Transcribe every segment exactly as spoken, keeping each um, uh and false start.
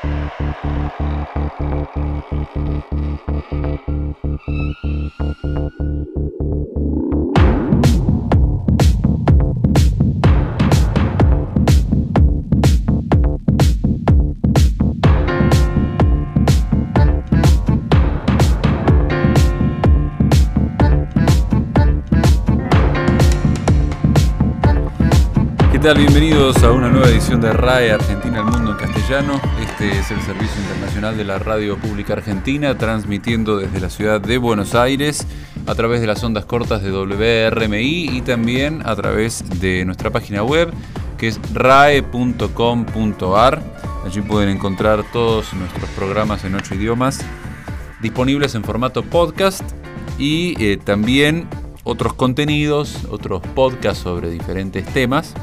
¿Qué tal? Bienvenidos a una nueva edición de R A E Argentina al Mundo en Castellano. Este es el Servicio Internacional de la Radio Pública Argentina, transmitiendo desde la ciudad de Buenos Aires a través de las ondas cortas de W R M I y también a través de nuestra página web, que es rae punto com punto ar. Allí pueden encontrar todos nuestros programas en ocho idiomas, disponibles en formato podcast y eh, también otros contenidos, otros podcasts sobre diferentes temas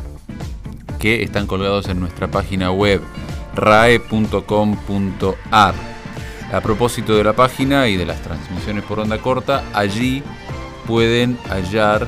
que están colgados en nuestra página web rae punto com punto ar. A propósito de la página y de las transmisiones por onda corta, allí pueden hallar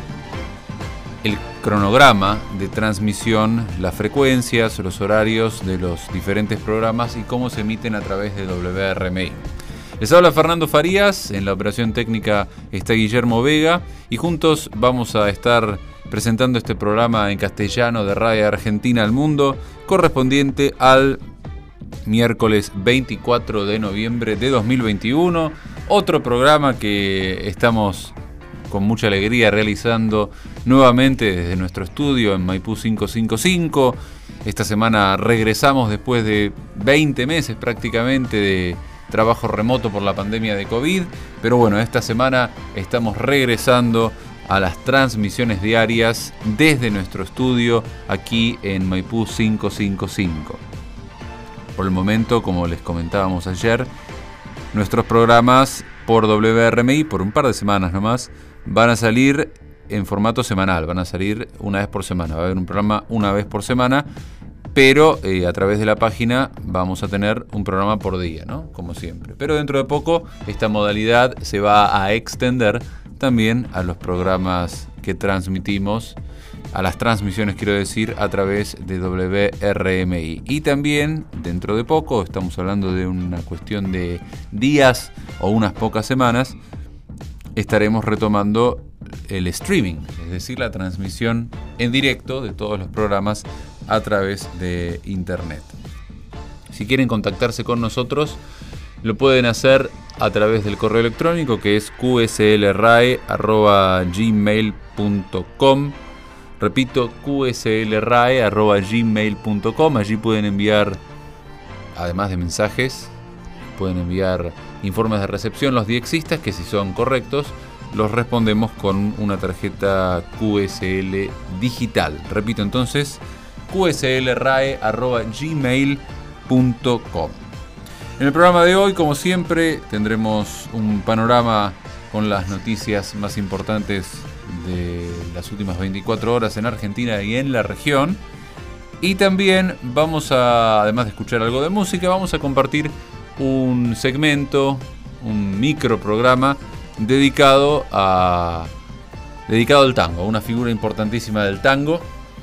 el cronograma de transmisión, las frecuencias, los horarios de los diferentes programas y cómo se emiten a través de W R M I. Les habla Fernando Farías, en la operación técnica está Guillermo Vega y juntos vamos a estar presentando este programa en castellano de R A E Argentina al Mundo, correspondiente al miércoles veinticuatro de noviembre de dos mil veintiuno. Otro programa que estamos con mucha alegría realizando nuevamente desde nuestro estudio en Maipú quinientos cincuenta y cinco. Esta semana regresamos después de veinte meses prácticamente de trabajo remoto por la pandemia de COVID, pero bueno, esta semana estamos regresando a las transmisiones diarias desde nuestro estudio aquí en Maipú quinientos cincuenta y cinco. Por el momento, como les comentábamos ayer, nuestros programas por W R M I, por un par de semanas nomás, van a salir en formato semanal, van a salir una vez por semana, va a haber un programa una vez por semana, pero eh, a través de la página vamos a tener un programa por día, ¿no? Como siempre. Pero dentro de poco esta modalidad se va a extender también a los programas que transmitimos, a las transmisiones quiero decir, a través de W R M I. Y también dentro de poco, estamos hablando de una cuestión de días o unas pocas semanas, estaremos retomando el streaming, es decir, la transmisión en directo de todos los programas a través de internet. Si quieren contactarse con nosotros, lo pueden hacer a través del correo electrónico, que es q s l rae arroba gmail punto com. Repito, q s l rae arroba gmail punto com. Allí pueden enviar, además de mensajes, pueden enviar informes de recepción, los diexistas, que si son correctos, los respondemos con una tarjeta Q S L digital. Repito entonces, q s l rae arroba gmail punto com. En el programa de hoy, como siempre, tendremos un panorama con las noticias más importantes de las últimas veinticuatro horas en Argentina y en la región. Y también vamos a, además de escuchar algo de música, vamos a compartir un segmento, un microprograma dedicado a dedicado al tango, a una figura importantísima del tango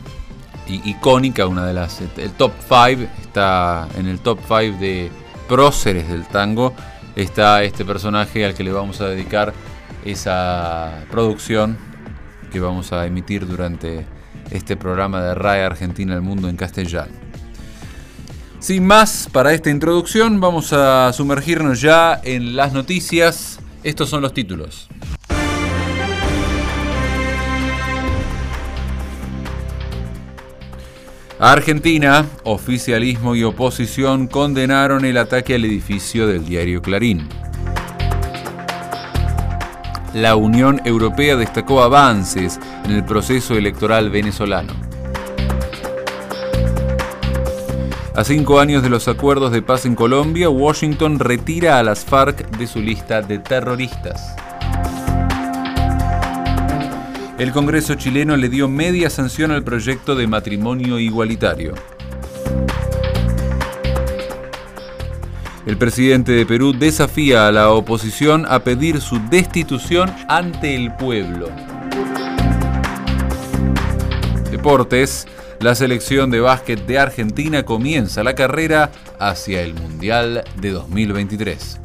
y icónica, una de las, el top cinco, está en el top cinco de próceres del tango, está este personaje al que le vamos a dedicar esa producción que vamos a emitir durante este programa de R A E Argentina al Mundo en castellano. Sin más, para esta introducción vamos a sumergirnos ya en las noticias. Estos son los títulos. Argentina, oficialismo y oposición condenaron el ataque al edificio del diario Clarín. La Unión Europea destacó avances en el proceso electoral venezolano. A cinco años de los acuerdos de paz en Colombia, Washington retira a las FARC de su lista de terroristas. El Congreso chileno le dio media sanción al proyecto de matrimonio igualitario. El presidente de Perú desafía a la oposición a pedir su destitución ante el pueblo. Deportes. La selección de básquet de Argentina comienza la carrera hacia el Mundial de dos mil veintitrés.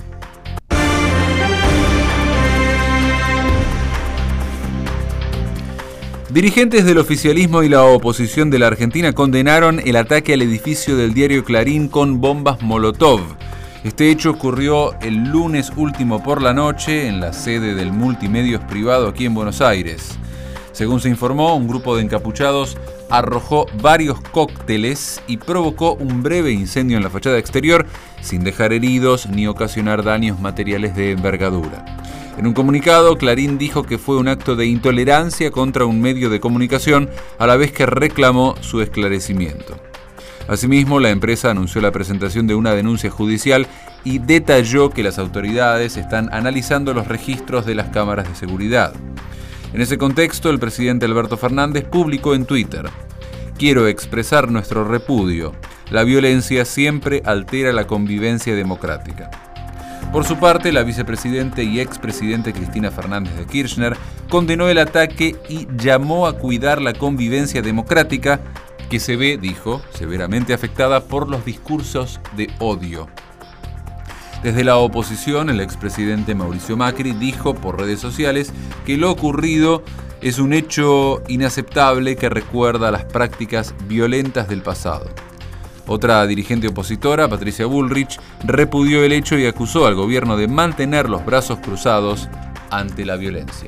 Dirigentes del oficialismo y la oposición de la Argentina condenaron el ataque al edificio del diario Clarín con bombas Molotov. Este hecho ocurrió el lunes último por la noche en la sede del Multimedios privado aquí en Buenos Aires. Según se informó, un grupo de encapuchados arrojó varios cócteles y provocó un breve incendio en la fachada exterior sin dejar heridos ni ocasionar daños materiales de envergadura. En un comunicado, Clarín dijo que fue un acto de intolerancia contra un medio de comunicación, a la vez que reclamó su esclarecimiento. Asimismo, la empresa anunció la presentación de una denuncia judicial y detalló que las autoridades están analizando los registros de las cámaras de seguridad. En ese contexto, el presidente Alberto Fernández publicó en Twitter: «Quiero expresar nuestro repudio. La violencia siempre altera la convivencia democrática». Por su parte, la vicepresidenta y expresidente Cristina Fernández de Kirchner condenó el ataque y llamó a cuidar la convivencia democrática que se ve, dijo, severamente afectada por los discursos de odio. Desde la oposición, el expresidente Mauricio Macri dijo por redes sociales que lo ocurrido es un hecho inaceptable que recuerda las prácticas violentas del pasado. Otra dirigente opositora, Patricia Bullrich, repudió el hecho y acusó al gobierno de mantener los brazos cruzados ante la violencia.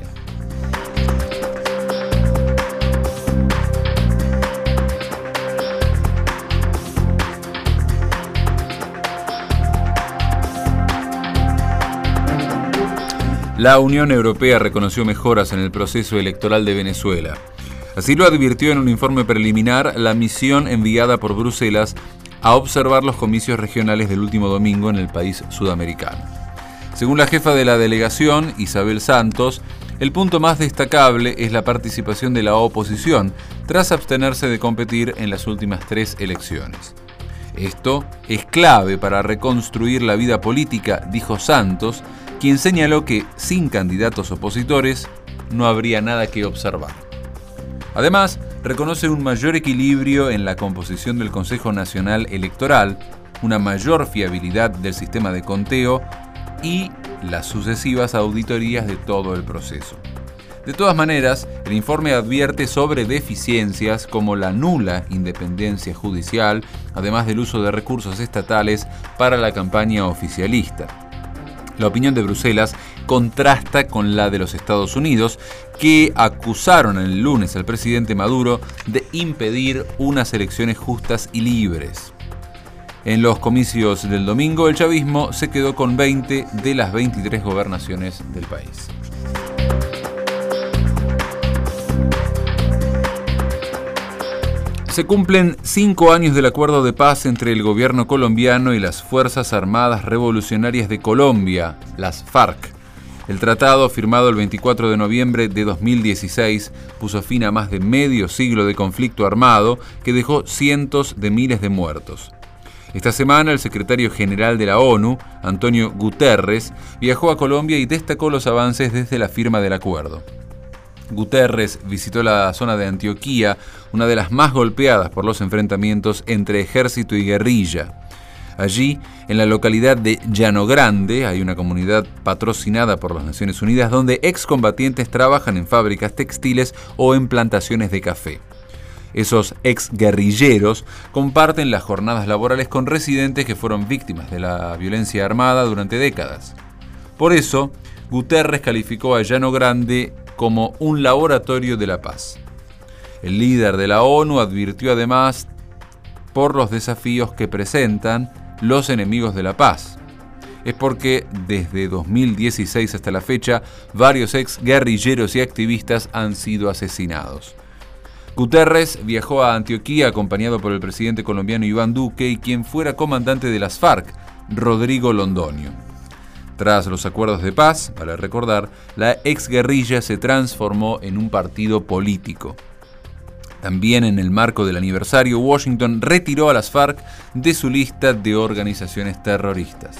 La Unión Europea reconoció mejoras en el proceso electoral de Venezuela. Así lo advirtió en un informe preliminar la misión enviada por Bruselas a observar los comicios regionales del último domingo en el país sudamericano. Según la jefa de la delegación, Isabel Santos, el punto más destacable es la participación de la oposición tras abstenerse de competir en las últimas tres elecciones. Esto es clave para reconstruir la vida política, dijo Santos, quien señaló que sin candidatos opositores no habría nada que observar. Además, reconoce un mayor equilibrio en la composición del Consejo Nacional Electoral, una mayor fiabilidad del sistema de conteo y las sucesivas auditorías de todo el proceso. De todas maneras, el informe advierte sobre deficiencias como la nula independencia judicial, además del uso de recursos estatales para la campaña oficialista. La opinión de Bruselas contrasta con la de los Estados Unidos, que acusaron el lunes al presidente Maduro de impedir unas elecciones justas y libres. En los comicios del domingo, el chavismo se quedó con veinte de las veintitrés gobernaciones del país. Se cumplen cinco años del acuerdo de paz entre el gobierno colombiano y las Fuerzas Armadas Revolucionarias de Colombia, las FARC. El tratado, firmado el veinticuatro de noviembre de dos mil dieciséis, puso fin a más de medio siglo de conflicto armado que dejó cientos de miles de muertos. Esta semana, el secretario general de la ONU, Antonio Guterres, viajó a Colombia y destacó los avances desde la firma del acuerdo. Guterres visitó la zona de Antioquía, una de las más golpeadas por los enfrentamientos entre ejército y guerrilla. Allí, en la localidad de Llano Grande, hay una comunidad patrocinada por las Naciones Unidas donde excombatientes trabajan en fábricas textiles o en plantaciones de café. Esos exguerrilleros comparten las jornadas laborales con residentes que fueron víctimas de la violencia armada durante décadas. Por eso, Guterres calificó a Llano Grande como un laboratorio de la paz. El líder de la ONU advirtió además por los desafíos que presentan los enemigos de la paz. Es porque desde dos mil dieciséis hasta la fecha, varios ex guerrilleros y activistas han sido asesinados. Guterres viajó a Antioquía acompañado por el presidente colombiano Iván Duque y quien fuera comandante de las FARC, Rodrigo Londoño. Tras los acuerdos de paz, para recordar, la exguerrilla se transformó en un partido político. También en el marco del aniversario, Washington retiró a las FARC de su lista de organizaciones terroristas.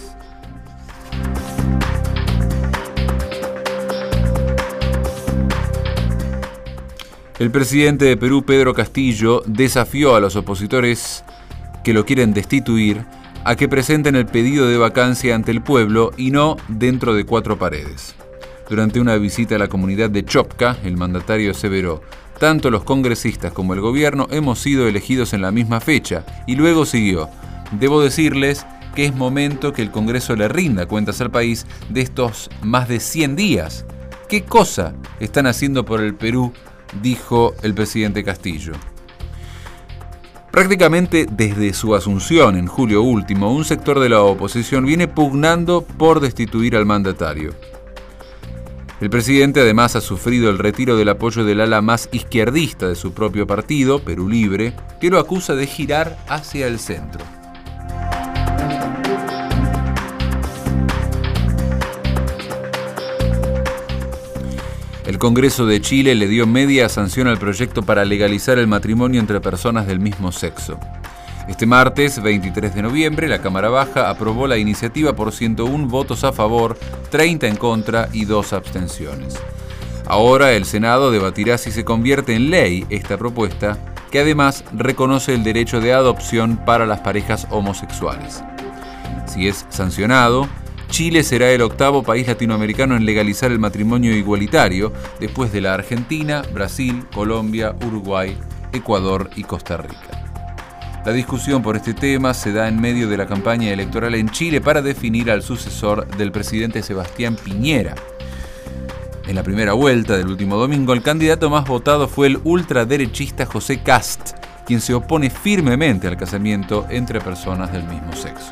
El presidente de Perú, Pedro Castillo, desafió a los opositores que lo quieren destituir a que presenten el pedido de vacancia ante el pueblo y no dentro de cuatro paredes. Durante una visita a la comunidad de Chopca, el mandatario aseveró: tanto los congresistas como el gobierno hemos sido elegidos en la misma fecha, y luego siguió: debo decirles que es momento que el Congreso le rinda cuentas al país de estos más de cien días. ¿Qué cosa están haciendo por el Perú?, dijo el presidente Castillo. Prácticamente desde su asunción en julio último, un sector de la oposición viene pugnando por destituir al mandatario. El presidente además ha sufrido el retiro del apoyo del ala más izquierdista de su propio partido, Perú Libre, que lo acusa de girar hacia el centro. El Congreso de Chile le dio media sanción al proyecto para legalizar el matrimonio entre personas del mismo sexo. Este martes, veintitrés de noviembre, la Cámara Baja aprobó la iniciativa por ciento uno votos a favor, treinta en contra y dos abstenciones. Ahora el Senado debatirá si se convierte en ley esta propuesta, que además reconoce el derecho de adopción para las parejas homosexuales. Si es sancionado, Chile será el octavo país latinoamericano en legalizar el matrimonio igualitario, después de la Argentina, Brasil, Colombia, Uruguay, Ecuador y Costa Rica. La discusión por este tema se da en medio de la campaña electoral en Chile para definir al sucesor del presidente Sebastián Piñera. En la primera vuelta del último domingo, el candidato más votado fue el ultraderechista José Kast, quien se opone firmemente al casamiento entre personas del mismo sexo.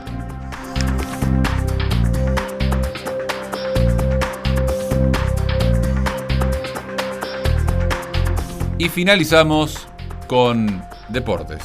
Y finalizamos con deportes.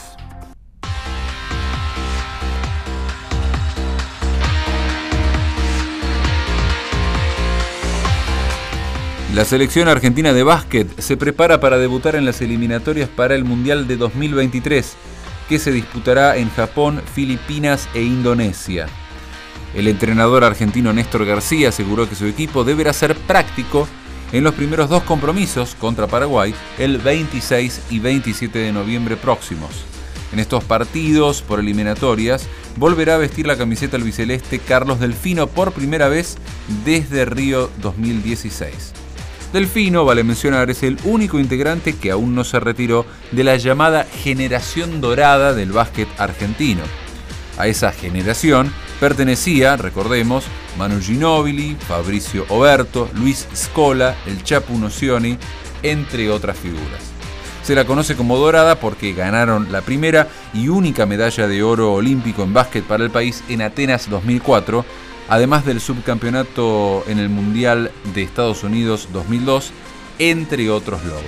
La selección argentina de básquet se prepara para debutar en las eliminatorias para el Mundial de dos mil veintitrés, que se disputará en Japón, Filipinas e Indonesia. El entrenador argentino Néstor García aseguró que su equipo deberá ser práctico en los primeros dos compromisos contra Paraguay el veintiséis y veintisiete de noviembre próximos. En estos partidos por eliminatorias volverá a vestir la camiseta albiceleste Carlos Delfino por primera vez desde Río dos mil dieciséis. Delfino, vale mencionar, es el único integrante que aún no se retiró de la llamada generación dorada del básquet argentino. A esa generación pertenecía, recordemos, Manu Ginóbili, Fabricio Oberto, Luis Scola, el Chapu Nocioni, entre otras figuras. Se la conoce como dorada porque ganaron la primera y única medalla de oro olímpico en básquet para el país en Atenas dos mil cuatro, además del subcampeonato en el Mundial de Estados Unidos dos mil dos, entre otros logros.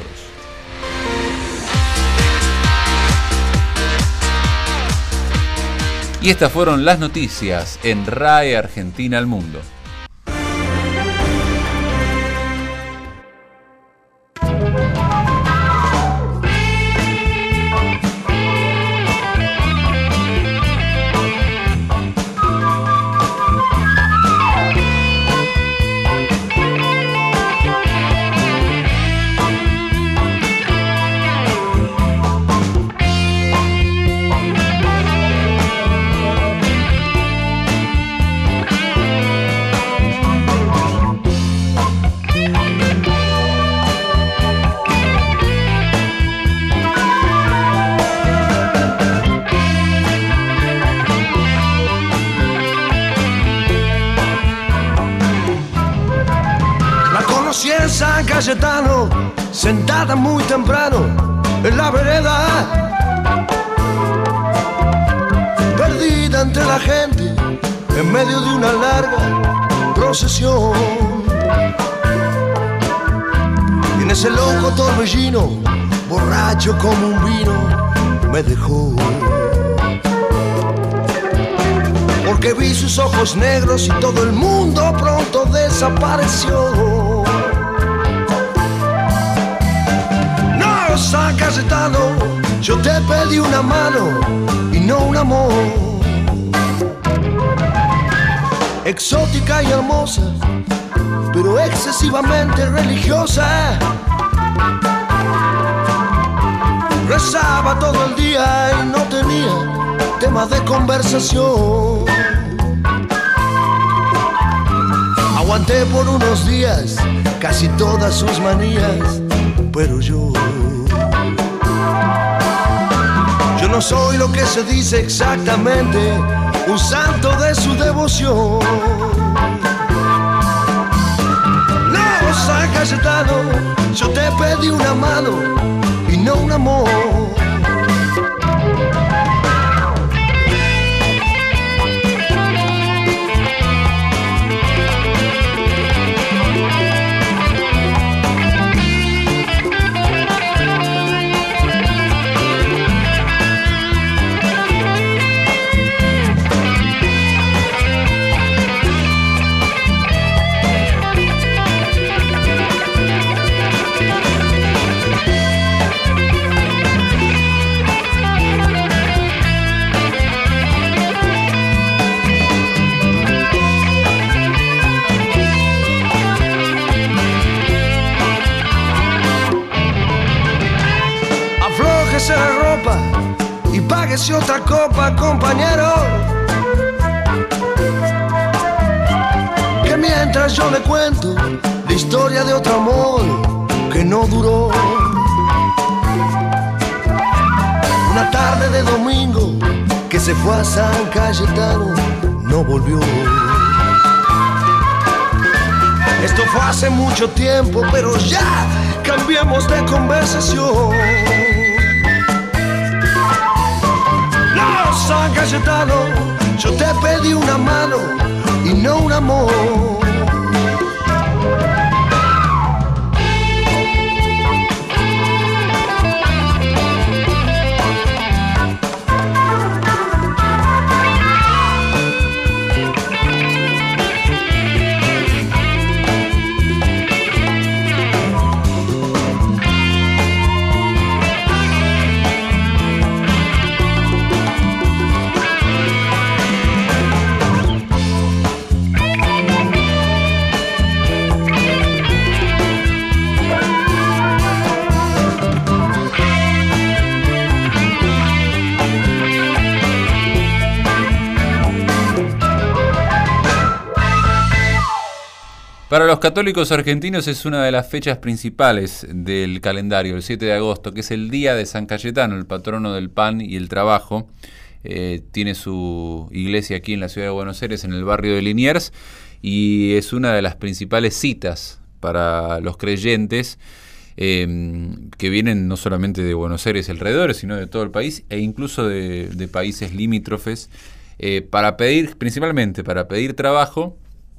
Y estas fueron las noticias en R A E Argentina al Mundo. San Cayetano, sentada muy temprano en la vereda, perdida entre la gente en medio de una larga procesión. Y en ese loco torbellino, borracho como un vino, me dejó. Porque vi sus ojos negros y todo el mundo pronto desapareció. San Cayetano, yo te pedí una mano y no un amor. Exótica y hermosa, pero excesivamente religiosa. rezaba todo el día y no tenía temas de conversación. Aguanté por unos días casi todas sus manías, pero yo Yo no soy lo que se dice exactamente, un santo de su devoción. No, San Cayetano, yo te pedí una mano y no un amor. La ropa y páguese otra copa, compañero, que mientras yo le cuento la historia de otro amor que no duró. Una tarde de domingo que se fue a San Cayetano, no volvió. Esto fue hace mucho tiempo, pero ya cambiemos de conversación. San Cayetano, yo te pedí una mano y no un amor. Para los católicos argentinos es una de las fechas principales del calendario, el siete de agosto, que es el día de San Cayetano, el patrono del pan y el trabajo. Eh, tiene su iglesia aquí en la ciudad de Buenos Aires, en el barrio de Liniers, y es una de las principales citas para los creyentes eh, que vienen no solamente de Buenos Aires y alrededores, sino de todo el país e incluso de, de países limítrofes, eh, para pedir, principalmente para pedir trabajo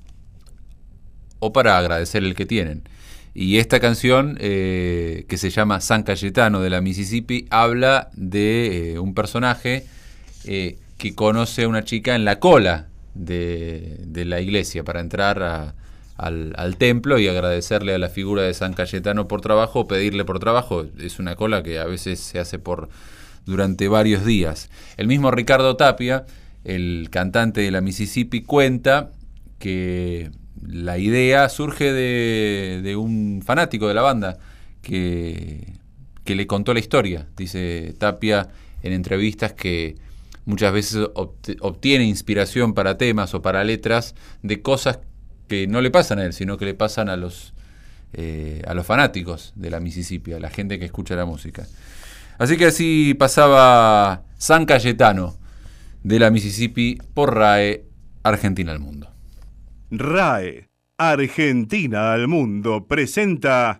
o para agradecer el que tienen. Y esta canción, eh, que se llama San Cayetano de la Mississippi, habla de eh, un personaje eh, que conoce a una chica en la cola de, de la iglesia para entrar a, al, al templo y agradecerle a la figura de San Cayetano por trabajo o pedirle por trabajo. Es una cola que a veces se hace por durante varios días. El mismo Ricardo Tapia, el cantante de la Mississippi, cuenta que la idea surge de, de un fanático de la banda que, que le contó la historia. Dice Tapia en entrevistas que muchas veces obtiene inspiración para temas o para letras de cosas que no le pasan a él, sino que le pasan a los, eh, a los fanáticos de la Mississippi, a la gente que escucha la música. Así que así pasaba San Cayetano de la Mississippi por RAE, Argentina al Mundo. RAE, Argentina al Mundo, presenta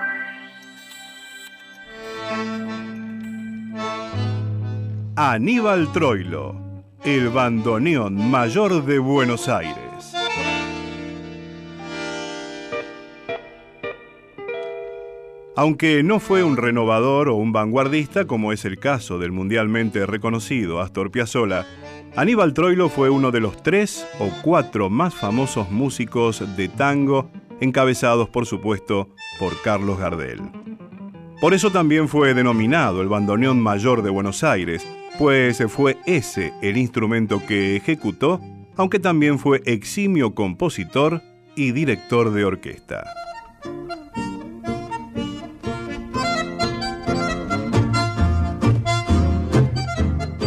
Aníbal Troilo, el bandoneón mayor de Buenos Aires. Aunque no fue un renovador o un vanguardista, como es el caso del mundialmente reconocido Astor Piazzolla, Aníbal Troilo fue uno de los tres o cuatro más famosos músicos de tango, encabezados, por supuesto, por Carlos Gardel. Por eso también fue denominado el bandoneón mayor de Buenos Aires, pues fue ese el instrumento que ejecutó, aunque también fue eximio compositor y director de orquesta.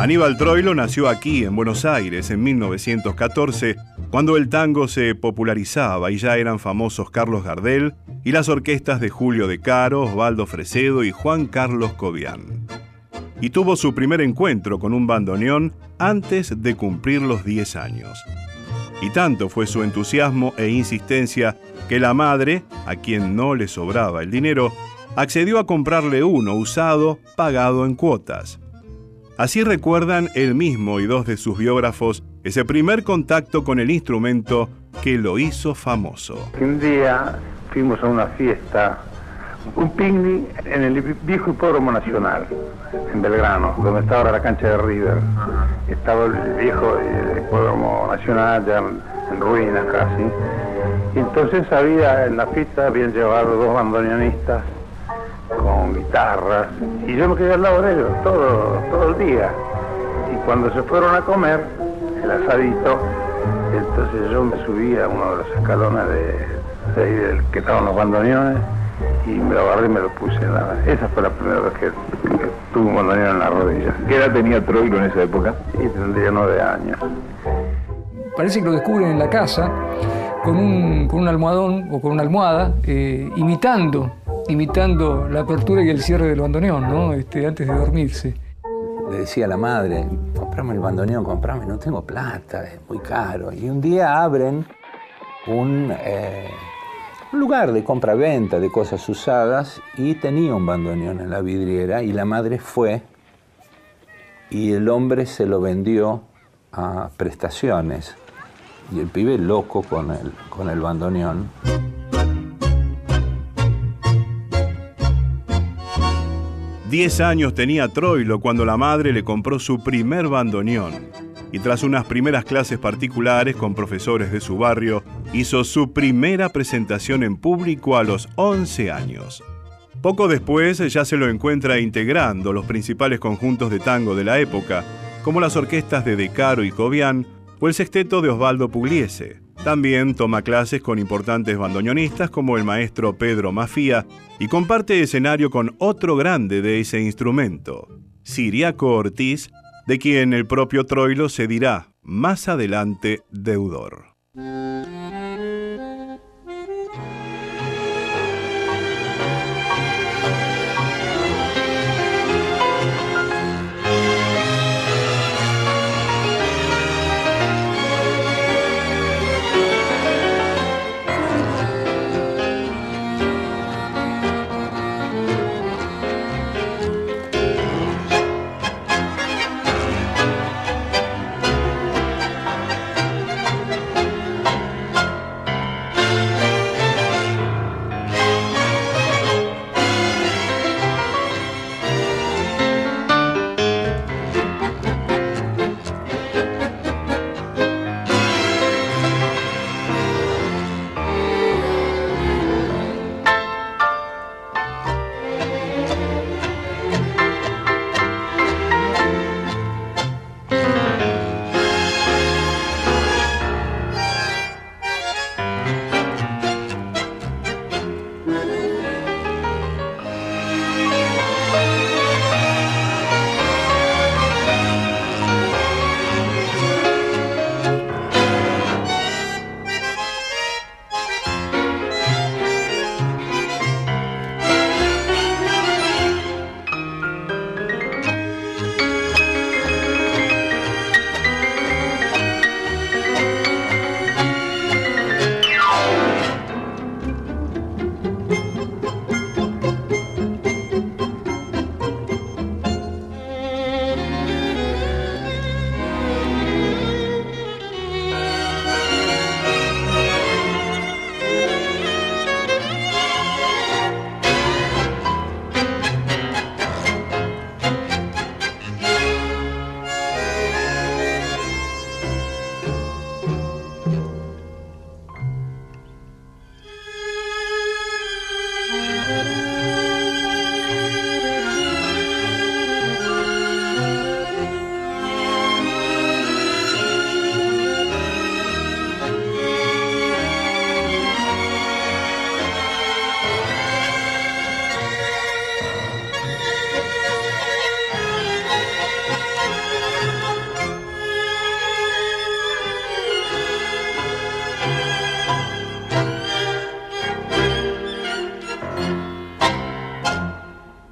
Aníbal Troilo nació aquí, en Buenos Aires, en mil novecientos catorce, cuando el tango se popularizaba y ya eran famosos Carlos Gardel y las orquestas de Julio De Caro, Osvaldo Fresedo y Juan Carlos Cobian. Y tuvo su primer encuentro con un bandoneón antes de cumplir los diez años. Y tanto fue su entusiasmo e insistencia que la madre, a quien no le sobraba el dinero, accedió a comprarle uno usado, pagado en cuotas. Así recuerdan él mismo y dos de sus biógrafos ese primer contacto con el instrumento que lo hizo famoso. Un día fuimos a una fiesta, un picnic en el viejo hipódromo nacional, en Belgrano, donde está ahora la cancha de River. Estaba el viejo el hipódromo nacional ya en ruinas casi. Y entonces había en la fiesta, habían llevado dos bandoneonistas con guitarras, y yo me quedé al lado de ellos todo, todo el día. Y cuando se fueron a comer el asadito, entonces yo me subí a uno de los escalones de, de ahí del que estaban los bandoneones y me lo agarré y me lo puse en la... Esa fue la primera vez que, que tuve un bandoneón en la rodilla. ¿Qué edad tenía Troilo en esa época? Y tendría nueve años. Parece que lo descubren en la casa con un, con un almohadón o con una almohada, eh, imitando imitando la apertura y el cierre del bandoneón, ¿no? Este, antes de dormirse. Le decía a la madre, comprame el bandoneón, comprame, no tengo plata, es muy caro. Y un día abren un, eh, un lugar de compra-venta de cosas usadas y tenía un bandoneón en la vidriera y la madre fue y el hombre se lo vendió a prestaciones. Y el pibe loco con el, con el bandoneón. Diez años tenía Troilo cuando la madre le compró su primer bandoneón y tras unas primeras clases particulares con profesores de su barrio, hizo su primera presentación en público a los once años. Poco después ya se lo encuentra integrando los principales conjuntos de tango de la época, como las orquestas de De Caro y Cobian o el sexteto de Osvaldo Pugliese. También toma clases con importantes bandoneonistas como el maestro Pedro Mafía y comparte escenario con otro grande de ese instrumento, Ciriaco Ortiz, de quien el propio Troilo se dirá más adelante deudor.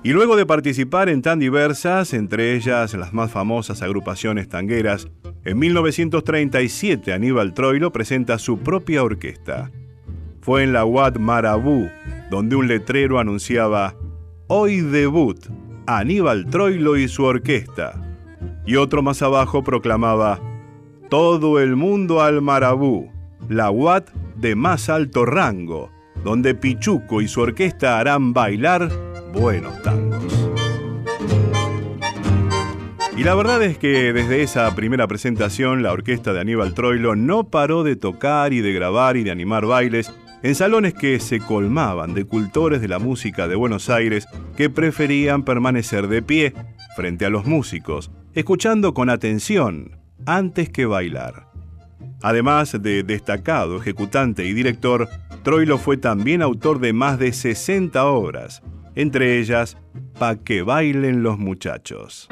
Y luego de participar en tan diversas, entre ellas las más famosas agrupaciones tangueras, en mil novecientos treinta y siete Aníbal Troilo presenta su propia orquesta. Fue en la U A D Marabú, donde un letrero anunciaba «Hoy debut, Aníbal Troilo y su orquesta». Y otro más abajo proclamaba «Todo el mundo al Marabú, la U A D de más alto rango, donde Pichuco y su orquesta harán bailar buenos tangos». Y la verdad es que desde esa primera presentación la orquesta de Aníbal Troilo no paró de tocar y de grabar y de animar bailes en salones que se colmaban de cultores de la música de Buenos Aires que preferían permanecer de pie frente a los músicos, escuchando con atención antes que bailar. Además de destacado ejecutante y director, Troilo fue también autor de más de sesenta obras, entre ellas Pa' que bailen los muchachos.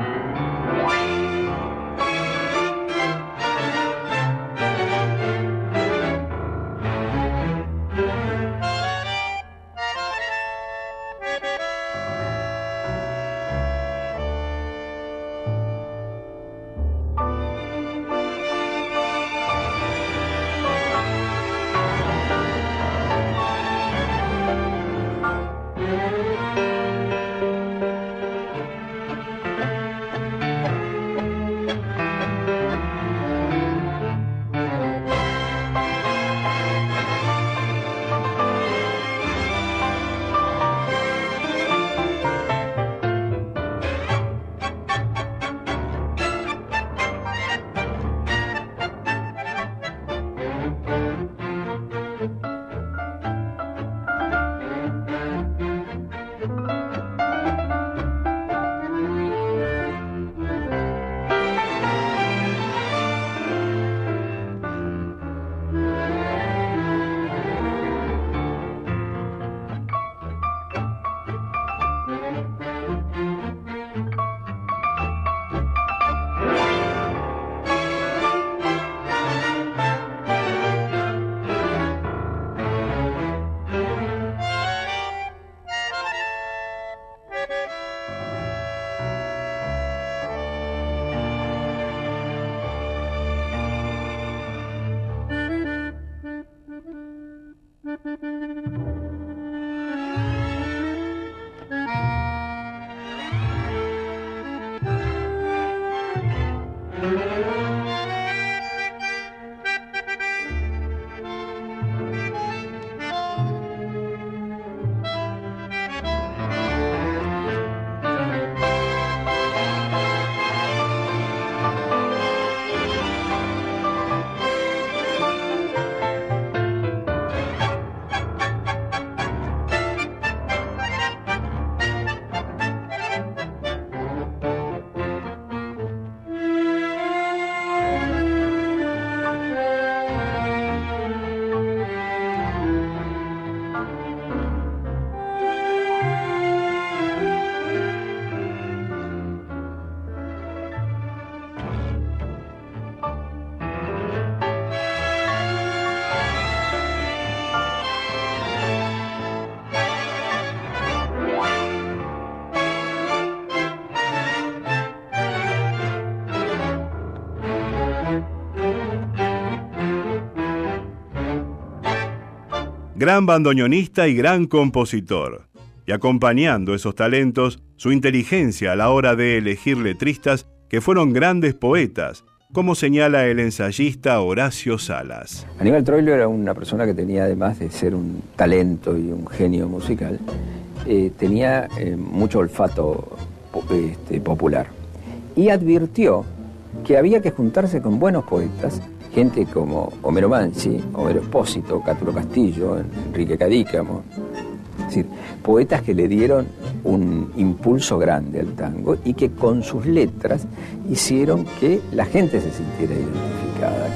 Gran bandoneonista y gran compositor. Y acompañando esos talentos, su inteligencia a la hora de elegir letristas que fueron grandes poetas, como señala el ensayista Horacio Salas. Aníbal Troilo era una persona que tenía, además de ser un talento y un genio musical, eh, tenía eh, mucho olfato este, popular. Y advirtió que había que juntarse con buenos poetas, gente como Homero Mansi, Homero Espósito, Cátulo Castillo, Enrique Cadícamo. Es decir, poetas que le dieron un impulso grande al tango y que con sus letras hicieron que la gente se sintiera identificada.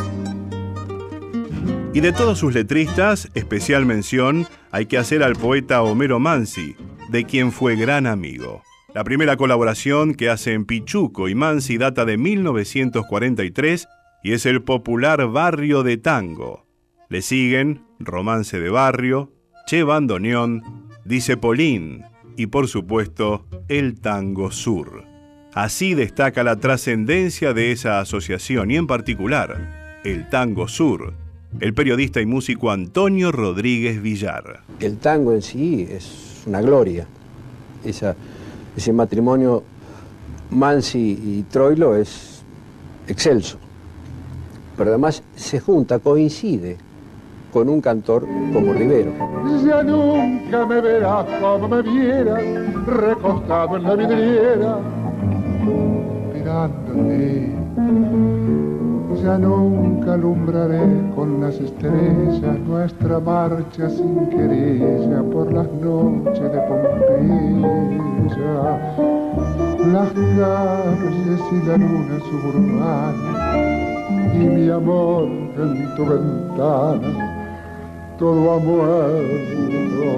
Y de todos sus letristas, especial mención hay que hacer al poeta Homero Mansi, de quien fue gran amigo. La primera colaboración que hacen Pichuco y Mansi data de mil novecientos cuarenta y tres y es el popular Barrio de Tango. Le siguen Romance de Barrio, Che Bandoneón, Dice Polín, y, por supuesto, el tango sur. Así destaca la trascendencia de esa asociación y, en particular, el tango sur, el periodista y músico Antonio Rodríguez Villar. El tango en sí es una gloria. Esa, ese matrimonio Mansi y Troilo es excelso. Pero además se junta, coincide con un cantor como Rivero. Ya nunca me verás como me vieras, recostado en la vidriera, mirándote. Ya nunca alumbraré con las estrellas nuestra marcha sin querella por las noches de Pompeya. Las calles y la luna suburbana y mi amor en tu ventana, todo ha muerto.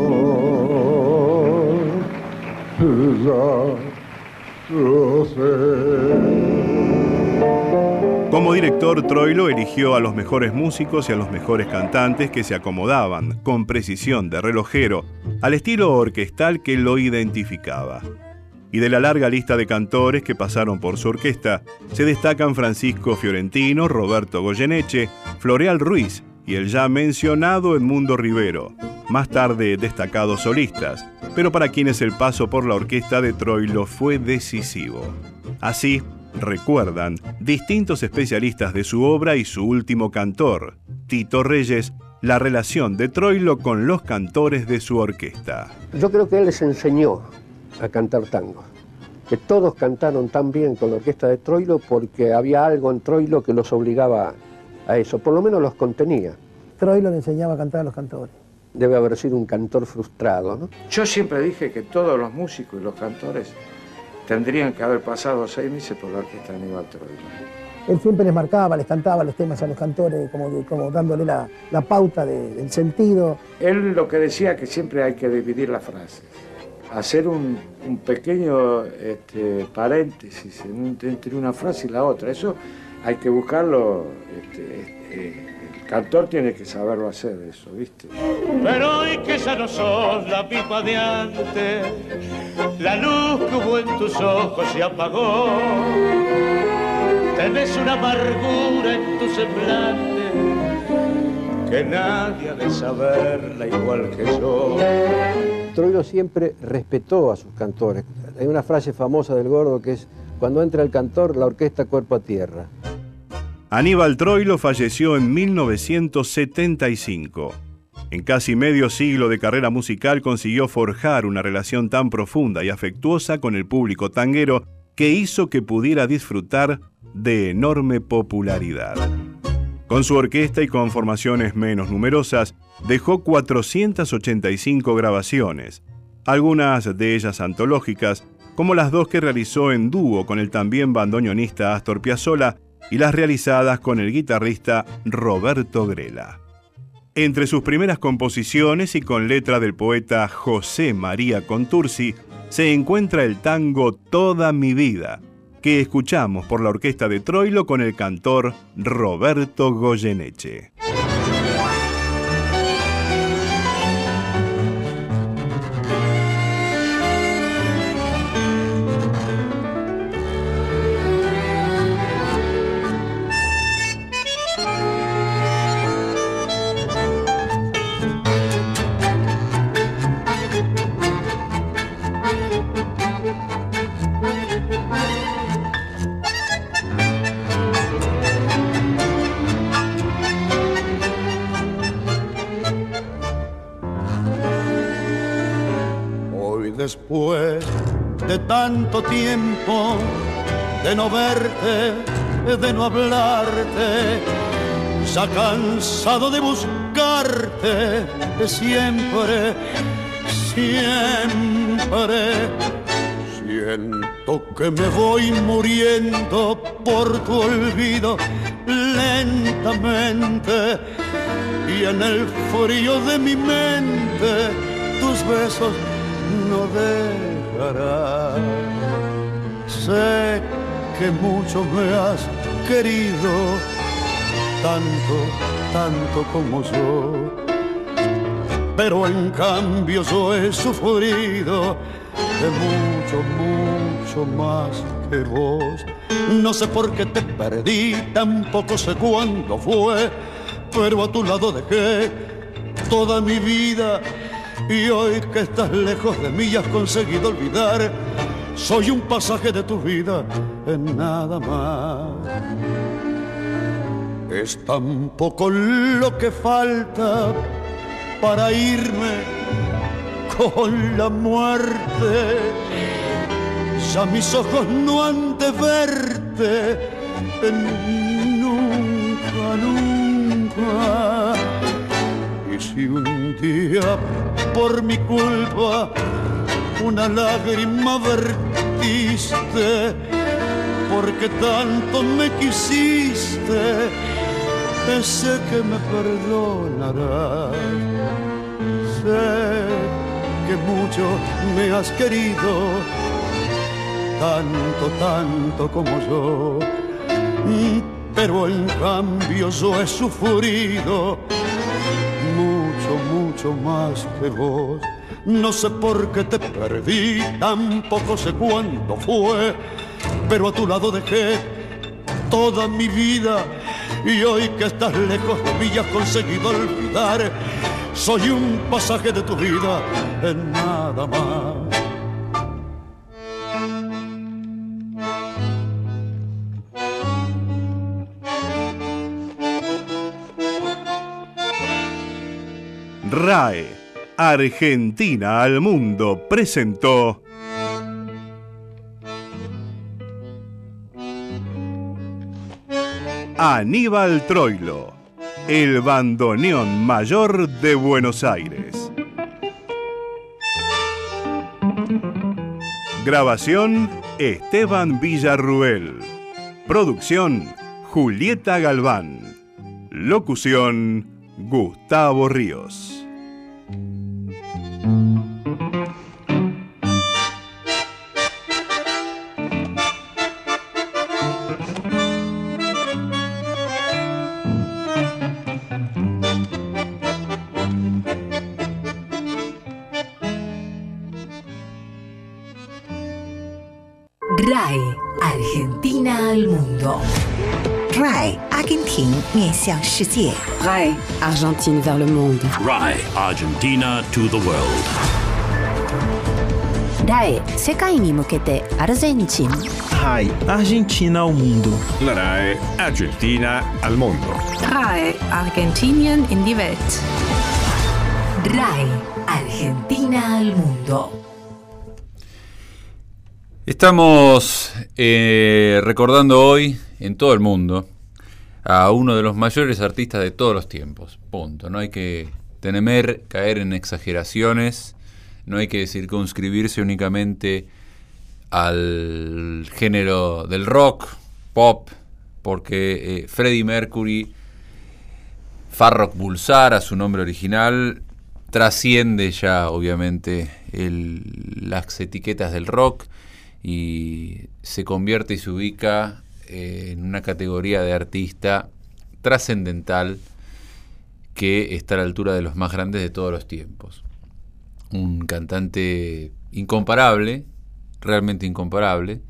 Ya lo sé. Como director, Troilo eligió a los mejores músicos y a los mejores cantantes que se acomodaban, con precisión de relojero, al estilo orquestal que lo identificaba. Y de la larga lista de cantores que pasaron por su orquesta, se destacan Francisco Fiorentino, Roberto Goyeneche, Floreal Ruiz y el ya mencionado Edmundo Rivero, más tarde destacados solistas, pero para quienes el paso por la orquesta de Troilo fue decisivo. Así, recuerdan distintos especialistas de su obra y su último cantor, Tito Reyes, la relación de Troilo con los cantores de su orquesta. Yo creo que él les enseñó a cantar tango, que todos cantaron tan bien con la orquesta de Troilo porque había algo en Troilo que los obligaba a eso, por lo menos los contenía. Troilo le enseñaba a cantar a los cantores. Debe haber sido un cantor frustrado, ¿no? Yo siempre dije que todos los músicos y los cantores tendrían que haber pasado seis meses por la orquesta de Aníbal Troilo. Él siempre les marcaba, les cantaba los temas a los cantores, como, como dándole la, la pauta de, del sentido. Él lo que decía que siempre hay que dividir las frases, hacer un, un pequeño este, paréntesis entre una frase y la otra. Eso hay que buscarlo, este, este, el cantor tiene que saberlo hacer eso, ¿viste? Pero hoy que ya no sos la misma de antes, la luz que hubo en tus ojos se apagó, tenés una amargura en tu semblante que nadie ha de saberla igual que yo. Troilo siempre respetó a sus cantores. Hay una frase famosa del Gordo que es: cuando entra el cantor, la orquesta cuerpo a tierra. Aníbal Troilo falleció en mil novecientos setenta y cinco. En casi medio siglo de carrera musical consiguió forjar una relación tan profunda y afectuosa con el público tanguero que hizo que pudiera disfrutar de enorme popularidad. Con su orquesta y con formaciones menos numerosas, dejó cuatrocientas ochenta y cinco grabaciones, algunas de ellas antológicas, como las dos que realizó en dúo con el también bandoneonista Astor Piazzolla y las realizadas con el guitarrista Roberto Grela. Entre sus primeras composiciones y con letra del poeta José María Contursi, se encuentra el tango Toda mi vida, que escuchamos por la orquesta de Troilo con el cantor Roberto Goyeneche. Después de tanto tiempo de no verte, de no hablarte, ya cansado de buscarte, siempre, siempre, siento que me voy muriendo por tu olvido lentamente, y en el frío de mi mente tus besos no dejará. Sé que mucho me has querido, tanto, tanto como yo, pero en cambio yo he sufrido de mucho, mucho más que vos. No sé por qué te perdí, tampoco sé cuándo fue, pero a tu lado dejé toda mi vida. Y hoy que estás lejos de mí y has conseguido olvidar, soy un pasaje de tu vida en nada más. Es tan poco lo que falta para irme con la muerte. Ya mis ojos no han de verte nunca, nunca. Y si un día por mi culpa una lágrima vertiste, porque tanto me quisiste, sé que me perdonarás. Sé que mucho me has querido, tanto, tanto como yo, pero en cambio yo he sufrido mucho, mucho más que vos. No sé por qué te perdí, tampoco sé cuándo fue, pero a tu lado dejé toda mi vida. Y hoy que estás lejos de mí y has conseguido olvidar, soy un pasaje de tu vida en nada más. R A E, Argentina al Mundo, presentó Aníbal Troilo, el bandoneón mayor de Buenos Aires. Grabación, Esteban Villarruel. Producción, Julieta Galván. Locución, Gustavo Ríos. R A E, Argentina al mundo. R A E, Argentine 面向世界。 R A E, Argentine vers le monde. R A E, Argentina to the world. R A E, 世界に向けてアルゼンチン。 R A E, Argentina ao mundo. La R A E, Argentina al mundo. R A E, Argentinien in die Welt. R A E, Argentina al mundo. Estamos eh, recordando hoy en todo el mundo a uno de los mayores artistas de todos los tiempos. Punto. No hay que temer caer en exageraciones, no hay que circunscribirse únicamente al género del rock, pop, porque eh, Freddie Mercury, Farrokh Bulsara, su nombre original, trasciende ya obviamente el, las etiquetas del rock y se convierte y se ubica eh, en una categoría de artista trascendental que está a la altura de los más grandes de todos los tiempos. Un cantante incomparable, realmente incomparable,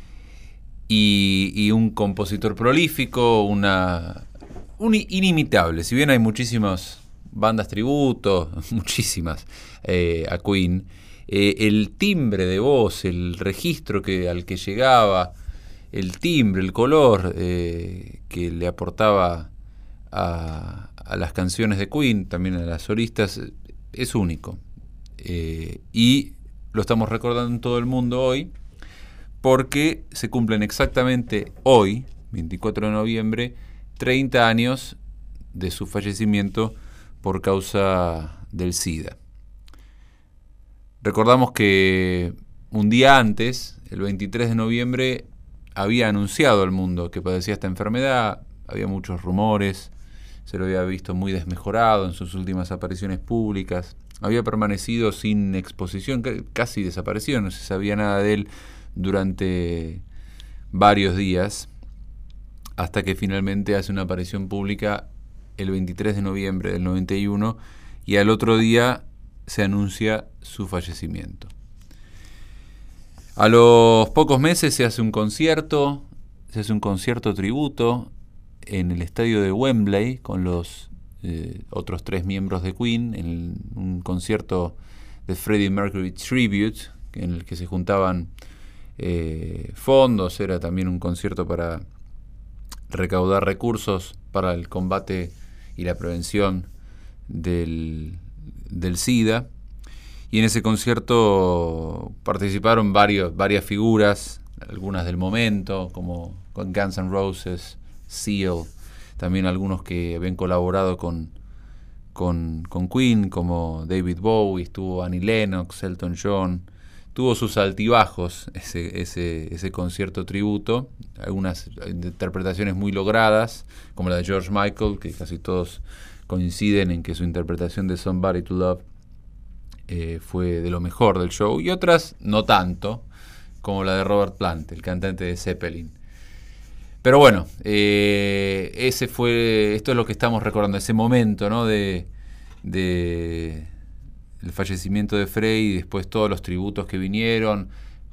y, y un compositor prolífico, una, un inimitable. Si bien hay muchísimas bandas tributo, muchísimas eh, a Queen, Eh, el timbre de voz, el registro que, al que llegaba, el timbre, el color eh, que le aportaba a, a las canciones de Queen, también a las solistas, es único. Eh, y lo estamos recordando en todo el mundo hoy, porque se cumplen exactamente hoy, veinticuatro de noviembre, treinta años de su fallecimiento por causa del SIDA. Recordamos que un día antes, el veintitrés de noviembre, había anunciado al mundo que padecía esta enfermedad. Había muchos rumores, se lo había visto muy desmejorado en sus últimas apariciones públicas. Había permanecido sin exposición, casi desaparecido, no se sabía nada de él durante varios días, hasta que finalmente hace una aparición pública el veintitrés de noviembre del noventa y uno, y al otro día se anuncia su fallecimiento. A los pocos meses se hace un concierto, se hace un concierto tributo en el estadio de Wembley con los eh, otros tres miembros de Queen, en un concierto de Freddie Mercury Tribute, en el que se juntaban eh, fondos. Era también un concierto para recaudar recursos para el combate y la prevención del, del SIDA. Y en ese concierto participaron varios, varias figuras, algunas del momento, como con Guns N' Roses, Seal, también algunos que habían colaborado con, con, con Queen, como David Bowie, estuvo Annie Lennox, Elton John. Tuvo sus altibajos ese, ese, ese concierto tributo, algunas interpretaciones muy logradas, como la de George Michael, que casi todos coinciden en que su interpretación de Somebody to Love eh, fue de lo mejor del show, y otras no tanto, como la de Robert Plant, el cantante de Zeppelin. Pero bueno, eh, ese fue, esto es lo que estamos recordando, ese momento, ¿no? de, de el fallecimiento de Freddie y después todos los tributos que vinieron.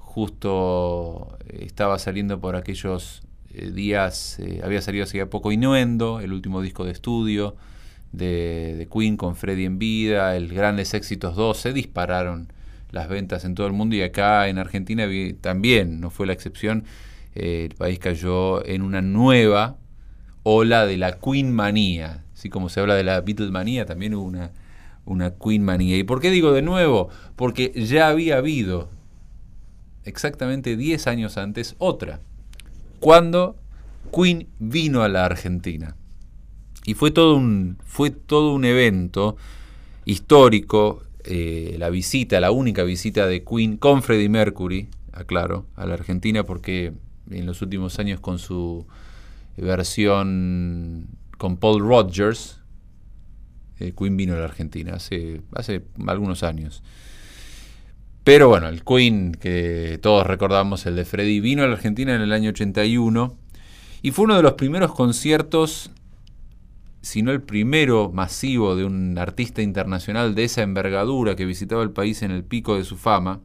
Justo estaba saliendo por aquellos eh, días, eh, había salido hacía poco Innuendo, el último disco de estudio de, de Queen con Freddie en vida, el Grandes Éxitos dos, se dispararon las ventas en todo el mundo, y acá en Argentina vi, también no fue la excepción. Eh, el país cayó en una nueva ola de la Queen manía, así como se habla de la Beatlemanía, también hubo una una Queen manía. ¿Y por qué digo de nuevo? Porque ya había habido exactamente diez años antes otra, cuando Queen vino a la Argentina. Y fue todo un, fue todo un evento histórico, eh, la visita, la única visita de Queen con Freddie Mercury, aclaro, a la Argentina, porque en los últimos años con su versión con Paul Rodgers, eh, Queen vino a la Argentina hace, hace algunos años. Pero bueno, el Queen que todos recordamos, el de Freddie, vino a la Argentina en el año ochenta y uno y fue uno de los primeros conciertos, si no el primero masivo, de un artista internacional de esa envergadura que visitaba el país en el pico de su fama,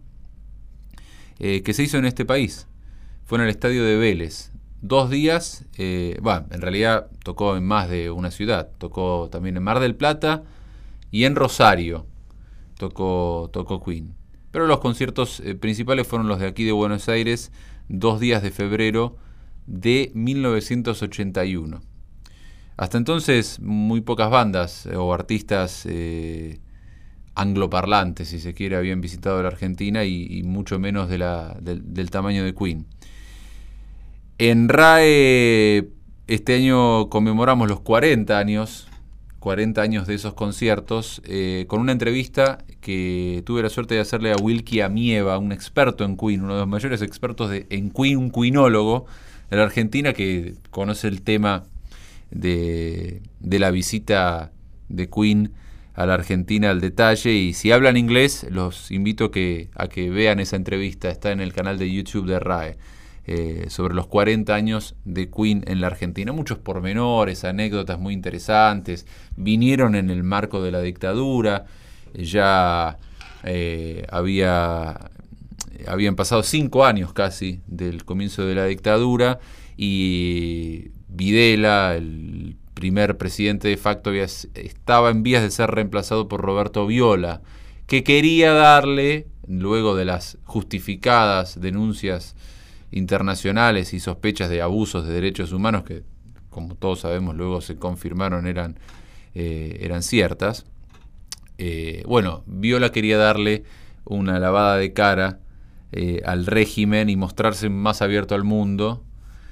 eh, que se hizo en este país. Fue en el estadio de Vélez. Dos días, eh, bueno, en realidad tocó en más de una ciudad. Tocó también en Mar del Plata y en Rosario tocó, tocó Queen. Pero los conciertos eh, principales fueron los de aquí de Buenos Aires, dos días de febrero de mil novecientos ochenta y uno. Hasta entonces muy pocas bandas eh, o artistas eh, angloparlantes, si se quiere, habían visitado la Argentina, y, y mucho menos de la, del, del tamaño de Queen. En RAE este año conmemoramos los cuarenta años, cuarenta años de esos conciertos, eh, con una entrevista que tuve la suerte de hacerle a Wilkie Amieva, un experto en Queen, uno de los mayores expertos de, en Queen, un queenólogo de la Argentina que conoce el tema de, de la visita de Queen a la Argentina al detalle. Y si hablan inglés, los invito que, a que vean esa entrevista, está en el canal de YouTube de RAE. Eh, sobre los cuarenta años de Queen en la Argentina. Muchos pormenores, anécdotas muy interesantes. Vinieron en el marco de la dictadura. Ya eh, había, habían pasado cinco años casi del comienzo de la dictadura, y Videla, el primer presidente de facto, había, estaba en vías de ser reemplazado por Roberto Viola, que quería darle, luego de las justificadas denuncias internacionales y sospechas de abusos de derechos humanos, que como todos sabemos luego se confirmaron eran, eh, eran ciertas, eh, bueno, Viola quería darle una lavada de cara eh, al régimen y mostrarse más abierto al mundo,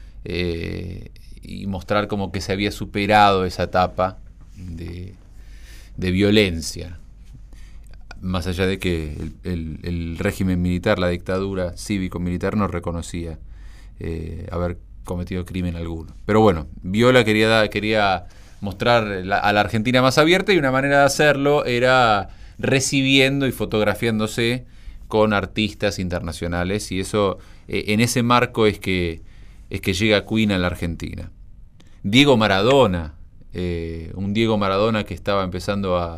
eh, y mostrar como que se había superado esa etapa de, de violencia, más allá de que el, el, el régimen militar, la dictadura cívico-militar, no reconocía eh, haber cometido crimen alguno. Pero bueno, Viola quería, quería mostrar la, a la Argentina más abierta, y una manera de hacerlo era recibiendo y fotografiándose con artistas internacionales, y eso, eh, en ese marco es que, es que llega Queen a la Argentina. Diego Maradona, eh, un Diego Maradona que estaba empezando a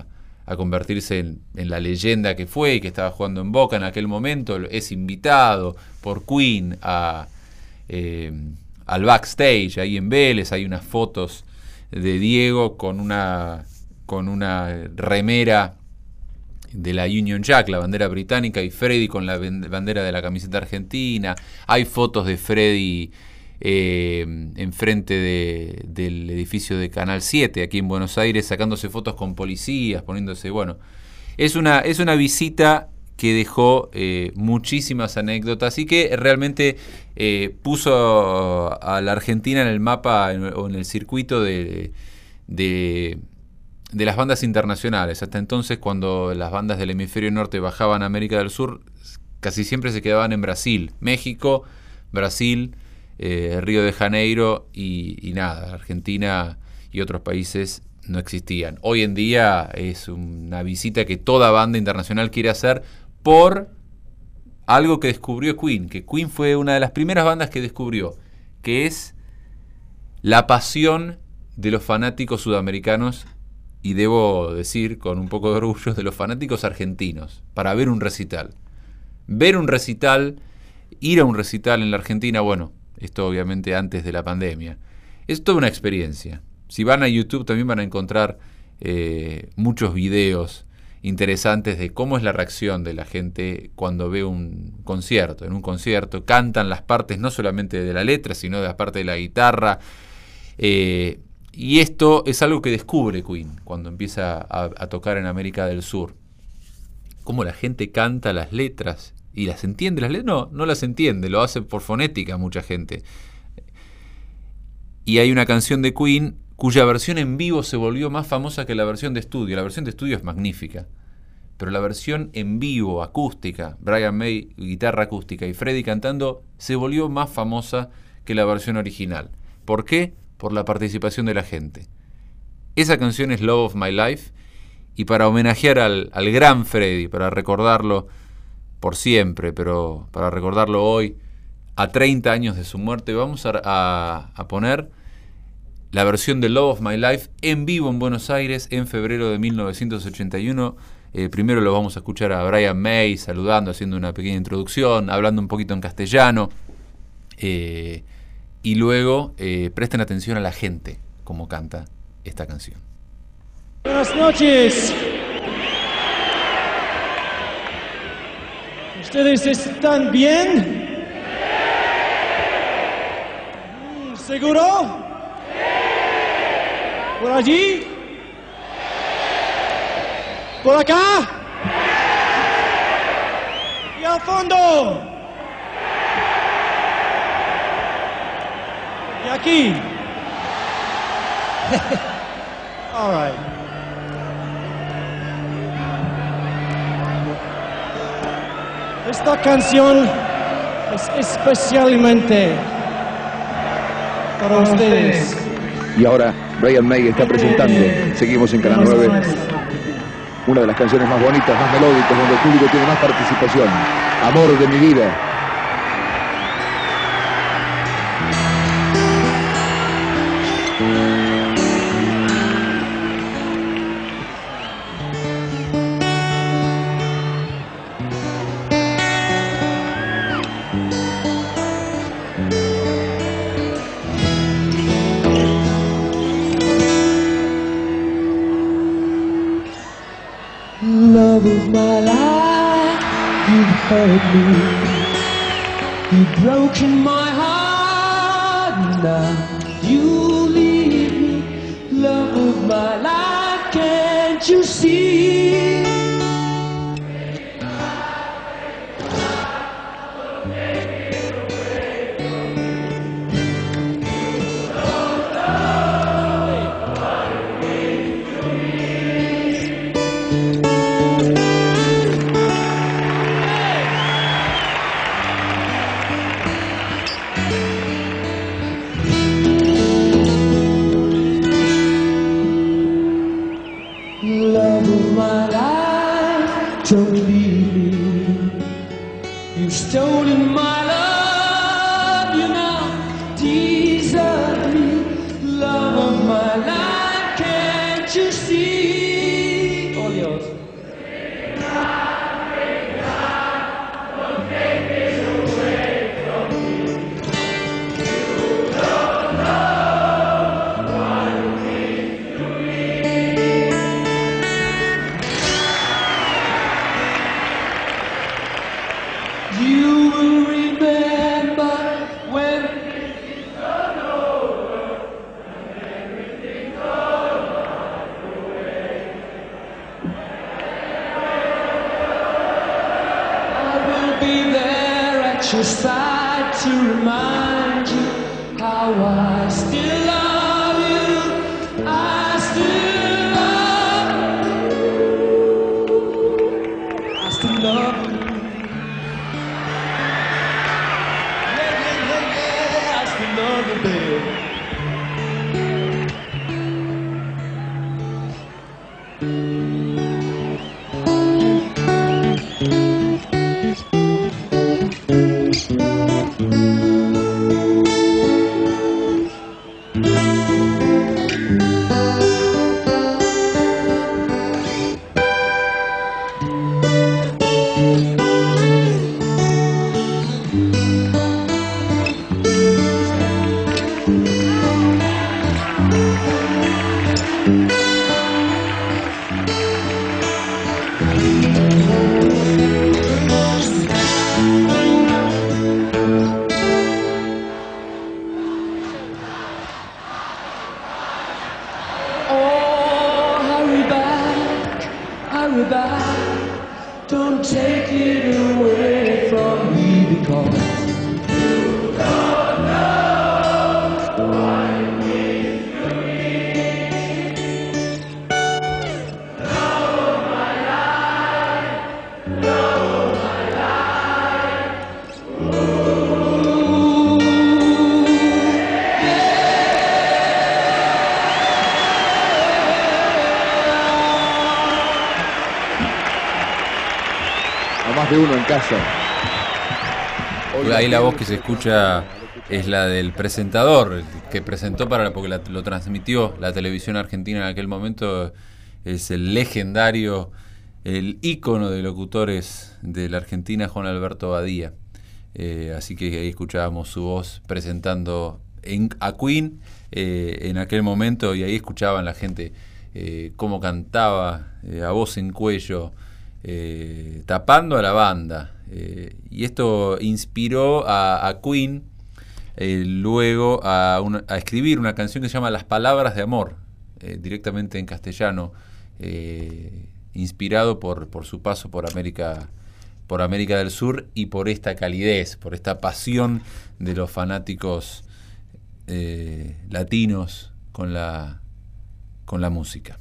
a convertirse en, en la leyenda que fue y que estaba jugando en Boca en aquel momento. Es invitado por Queen a, eh, al backstage ahí en Vélez. Hay unas fotos de Diego con una, con una remera de la Union Jack, la bandera británica, y Freddie con la bandera de la camiseta argentina. Hay fotos de Freddie eh, enfrente de, del edificio de Canal siete aquí en Buenos Aires, sacándose fotos con policías, poniéndose, bueno, es una, es una visita que dejó eh, muchísimas anécdotas y que realmente eh, puso a la Argentina en el mapa en, o en el circuito de, de de las bandas internacionales. Hasta entonces, cuando las bandas del hemisferio norte bajaban a América del Sur, casi siempre se quedaban en Brasil, México, Brasil, eh, Río de Janeiro y, y nada, Argentina y otros países no existían. Hoy en día es una visita que toda banda internacional quiere hacer por algo que descubrió Queen, que Queen fue una de las primeras bandas que descubrió, que es la pasión de los fanáticos sudamericanos, y debo decir con un poco de orgullo, de los fanáticos argentinos, para ver un recital. Ver un recital, ir a un recital en la Argentina, bueno, esto obviamente antes de la pandemia, es toda una experiencia. Si van a YouTube también van a encontrar eh, muchos videos interesantes de cómo es la reacción de la gente cuando ve un concierto. En un concierto cantan las partes no solamente de la letra, sino de la parte de la guitarra, eh, y esto es algo que descubre Queen cuando empieza a, a tocar en América del Sur. Cómo la gente canta las letras y las entiende las letras. No, no las entiende, lo hace por fonética mucha gente. Y hay una canción de Queen cuya versión en vivo se volvió más famosa que la versión de estudio. La versión de estudio es magnífica, pero la versión en vivo, acústica, Brian May, guitarra acústica, y Freddie cantando, se volvió más famosa que la versión original. ¿Por qué? Por la participación de la gente. Esa canción es Love of My Life, y para homenajear al, al gran Freddie, para recordarlo por siempre, pero para recordarlo hoy, a treinta años de su muerte, vamos a, a, a poner la versión de Love of My Life en vivo en Buenos Aires en febrero de mil novecientos ochenta y uno. Eh, primero lo vamos a escuchar a Brian May saludando, haciendo una pequeña introducción, hablando un poquito en castellano, eh, y luego eh, presten atención a la gente como canta esta canción. Buenas noches. ¿Ustedes están bien? ¿Seguro? ¿Por allí? ¿Por acá? ¿Y al fondo? ¿Y aquí? All right. Esta canción es especialmente para ustedes. Y ahora Brian May está presentando, seguimos en Canal nueve, una de las canciones más bonitas, más melódicas, donde el público tiene más participación. Amor de mi vida. Love of my life, you've hurt me, you've broken my heart, now you leave me. Love of my life, can't you see? Love of my life, don't leave me. You've stolen my love, you now desert me. Love of my life, can't you see? All yours. decide to remind you how I still love you. I still love you. I still love you. Yeah, yeah, yeah, yeah. I still love you, baby. De uno en casa. Ahí la voz que se escucha es la del presentador, que presentó para porque la, lo transmitió la televisión argentina en aquel momento. Es el legendario, el ícono de locutores de la Argentina, Juan Alberto Badía. Eh, así que ahí escuchábamos su voz presentando en, a Queen eh, en aquel momento, y ahí escuchaban la gente eh, cómo cantaba eh, a voz en cuello. Eh, tapando a la banda, eh, y esto inspiró a, a Queen eh, luego a, una, a escribir una canción que se llama Las Palabras de Amor, eh, directamente en castellano, eh, inspirado por, por su paso por América, por América del Sur, y por esta calidez, por esta pasión de los fanáticos eh, latinos con la, con la música.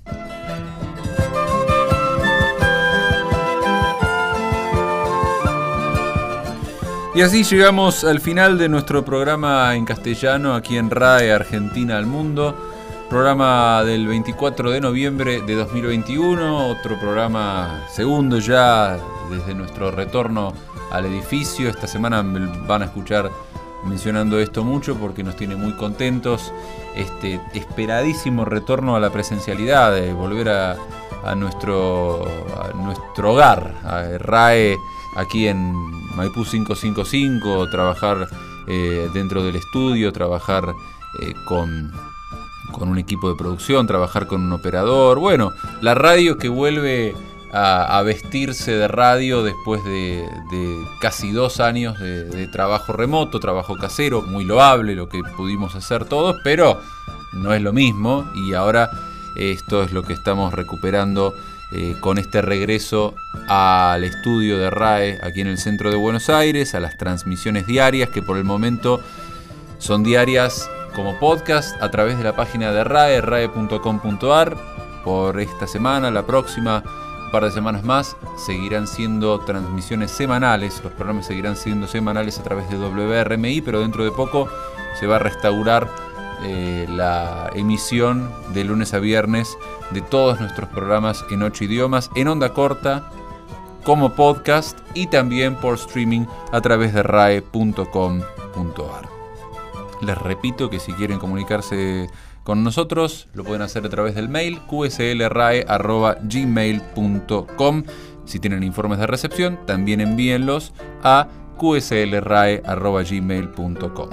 Y así llegamos al final de nuestro programa en castellano aquí en RAE Argentina al Mundo, programa del veinticuatro de noviembre de dos mil veintiuno, otro programa segundo ya desde nuestro retorno al edificio. Esta semana van a escuchar mencionando esto mucho porque nos tiene muy contentos, este esperadísimo retorno a la presencialidad, de volver a, a, nuestro, a nuestro hogar, a RAE aquí en Maipú quinientos cincuenta y cinco, trabajar eh, dentro del estudio, trabajar eh, con, con un equipo de producción, trabajar con un operador. Bueno, la radio que vuelve a, a vestirse de radio después de, de casi dos años de, de trabajo remoto, trabajo casero, muy loable lo que pudimos hacer todos, pero no es lo mismo, y ahora esto es lo que estamos recuperando Eh, con este regreso al estudio de RAE aquí en el centro de Buenos Aires, a las transmisiones diarias, que por el momento son diarias como podcast a través de la página de RAE, rae punto com punto ar. Por esta semana, la próxima, un par de semanas más, seguirán siendo transmisiones semanales. Los programas seguirán siendo semanales a través de W R M I, pero dentro de poco se va a restaurar Eh, la emisión de lunes a viernes de todos nuestros programas en ocho idiomas, en onda corta, como podcast, y también por streaming a través de rae punto com punto ar. Les repito que si quieren comunicarse con nosotros lo pueden hacer a través del mail q s l rae arroba gmail punto com. Si tienen informes de recepción, también envíenlos a q s l rae arroba gmail punto com.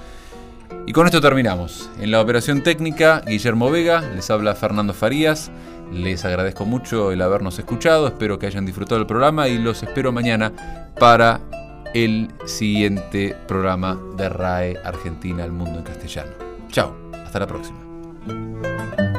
Y con esto terminamos. En la operación técnica, Guillermo Vega, les habla Fernando Farías. Les agradezco mucho el habernos escuchado, espero que hayan disfrutado del programa y los espero mañana para el siguiente programa de RAE Argentina al Mundo en castellano. Chao, hasta la próxima.